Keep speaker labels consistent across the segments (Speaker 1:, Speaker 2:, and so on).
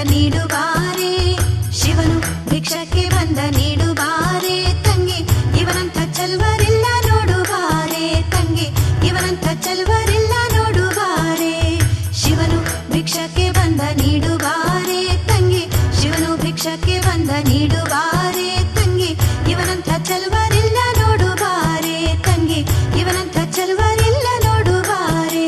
Speaker 1: ನೀಡುವಾರೆ ಶಿವನು ಭಿಕ್ಷಕ್ಕೆ ಬಂದ ನೀಡುವಾರೆ ತಂಗಿ ಇವನಂಥ ಚಲ್ವರಿಲ್ಲ ನೋಡುವಾರೆ ತಂಗಿ ಇವನಂಥ ಚಲ್ವರಿಲ್ಲ ನೋಡುವಾರೆ ಶಿವನು ಭಿಕ್ಷಕ್ಕೆ ಬಂದ ನೀಡುವಾರೆ ತಂಗಿ ಶಿವನು ಭಿಕ್ಷಕ್ಕೆ ಬಂದ ನೀಡುವಾರೆ ತಂಗಿ ಇವನಂಥ ಚಲ್ವರಿಲ್ಲ ನೋಡುವಾರೆ ತಂಗಿ ಇವನಂಥ ಚಲ್ವರಿಲ್ಲ ನೋಡುವಾರೆ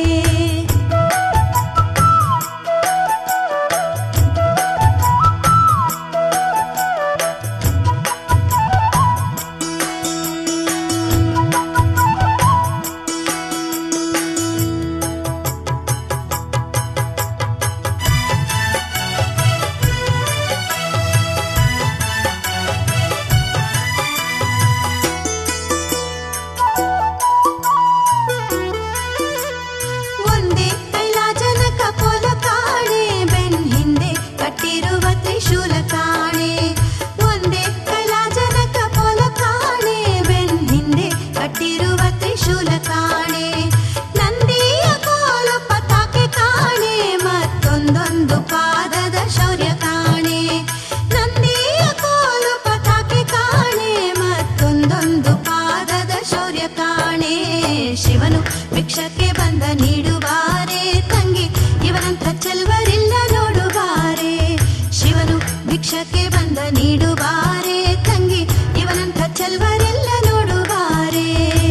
Speaker 1: ಶಿವನು ಭಿಕ್ಷಕ್ಕೆ ಬಂದ ನೀಡುವಾರೆ ತಂಗಿ ಇವನಂಥ ಚಲ್ವರಿಲ್ಲ ನೋಡುವಾರೆ ಶಿವನು ಭಿಕ್ಷಕ್ಕೆ ಬಂದ ನೀಡುವಾರೆ ತಂಗಿ ಇವನಂಥ ಚಲ್ವರಿಲ್ಲ ನೋಡುವಾರೆ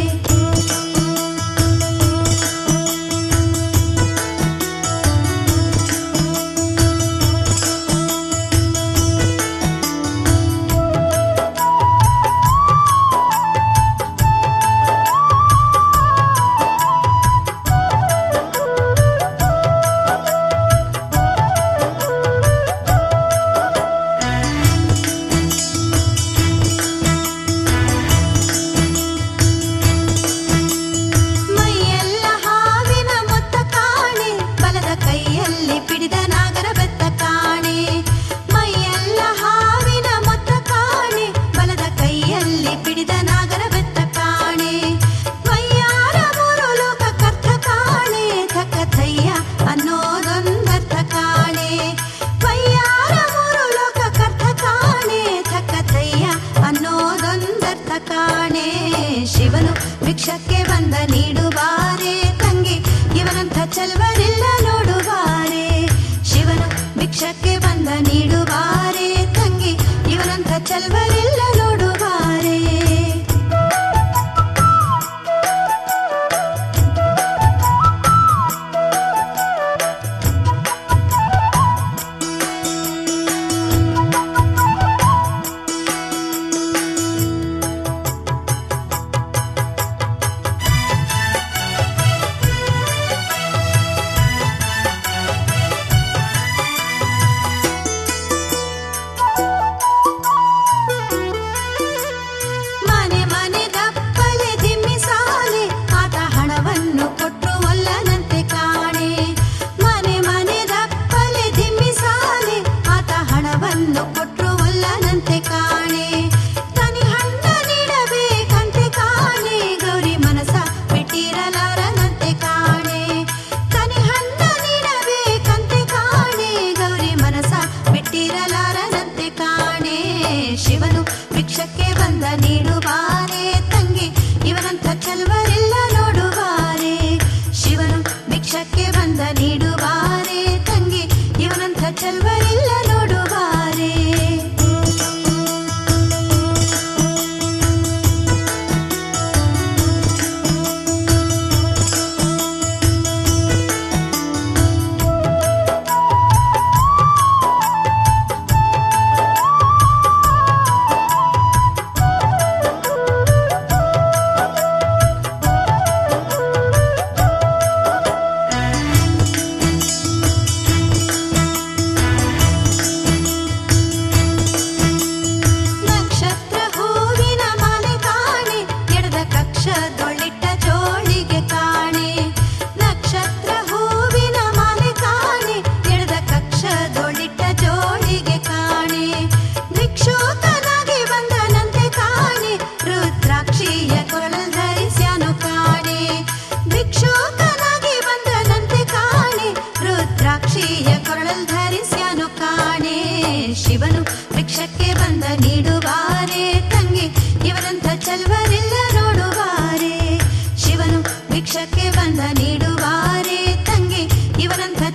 Speaker 1: ಶಿವನು ಭಿಕ್ಷಕ್ಕೆ ಬಂದ ನೀಡುವಾರೆ ತಂಗಿ ಇವನಂಥ ಚಲ್ವರಿಲ್ಲ ನೋಡುವಾರೆ ಶಿವನು ಭಿಕ್ಷಕ್ಕೆ ಬಂದ ನೀಡುವಾರೆ ತಂಗಿ ಇವನಂಥ ಚಲ್ವರಿಲ್ಲ ನೋಡುವಾರೆ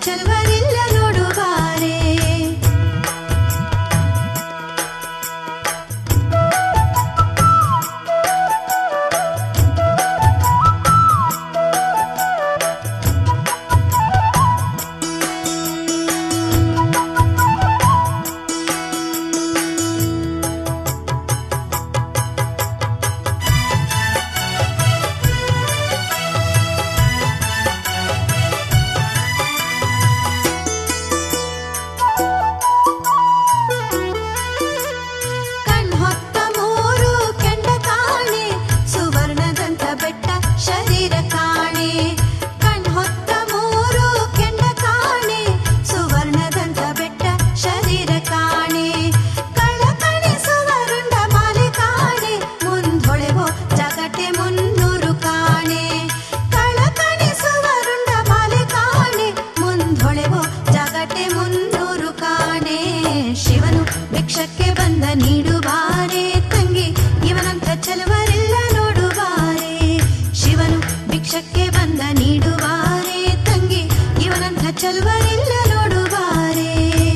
Speaker 1: ಚಲುವರಿಲ್ಲ ನೋಡುವಾರೆ. ಶಿವನು ಭಿಕ್ಷಕ್ಕೆ ಬಂದ ನೀಡುವಾರೆ ತಂಗಿ ಇವನಂಥ ಚಲುವರಿಲ್ಲ ನೋಡುವಾರೆ. ಶಿವನು ಭಿಕ್ಷಕ್ಕೆ ಬಂದ ನೀಡುವಾರೆ ತಂಗಿ ಇವನಂಥ ಚಲುವರಿಲ್ಲ ನೋಡುವಾರೆ.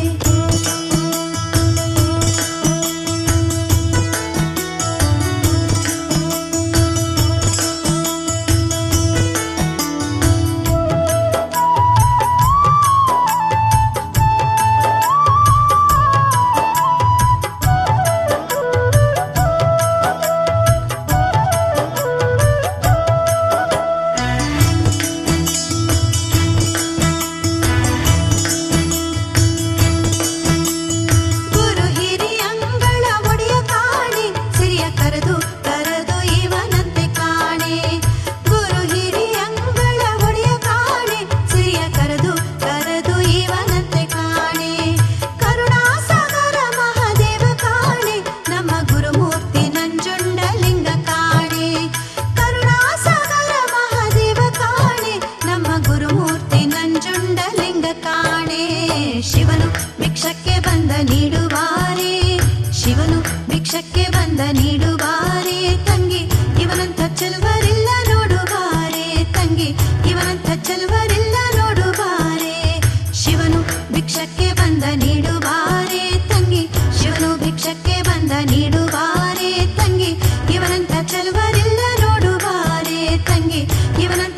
Speaker 1: ಶಿವನು ಭಿಕ್ಷಕ್ಕೆ ಬಂದ ನೀಡುವಾರೆ. ಶಿವನು ಭಿಕ್ಷಕ್ಕೆ ಬಂದ ನೀಡುವಾರೆ ತಂಗಿ ಇವನಂಥ ಚಲುವರಿಲ್ಲ ನೋಡುವಾರೆ. ತಂಗಿ ಇವನಂಥ ಚಲುವರಿಲ್ಲ ನೋಡುವಾರೆ. ಶಿವನು ಭಿಕ್ಷಕ್ಕೆ ಬಂದ ನೀಡುವಾರೆ ತಂಗಿ ಶಿವನು ಭಿಕ್ಷಕ್ಕೆ ಬಂದ ನೀಡುವಾರೆ ತಂಗಿ ಇವನಂಥ ಚಲುವರಿಲ್ಲ ನೋಡುವಾರೆ. ತಂಗಿ ಇವನಂಥ